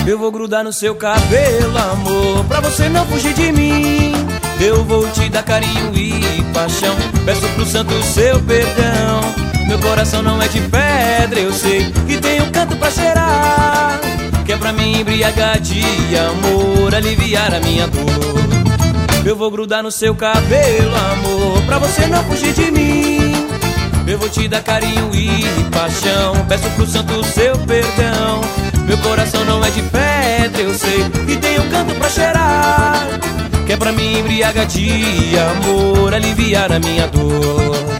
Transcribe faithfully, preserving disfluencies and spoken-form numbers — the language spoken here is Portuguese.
Eu vou grudar no seu cabelo, amor, pra você não fugir de mim. Eu vou te dar carinho e paixão, peço pro santo o seu perdão. Meu coração não é de pedra, eu sei que tem um canto pra cheirar, que é pra me embriagar de amor, aliviar a minha dor. Eu vou grudar no seu cabelo, amor, pra você não fugir de mim. Eu vou te dar carinho e paixão, peço pro santo o seu perdão. Meu coração não é de pedra, eu sei que tem um canto pra cheirar, que é pra me embriagar de amor, aliviar a minha dor.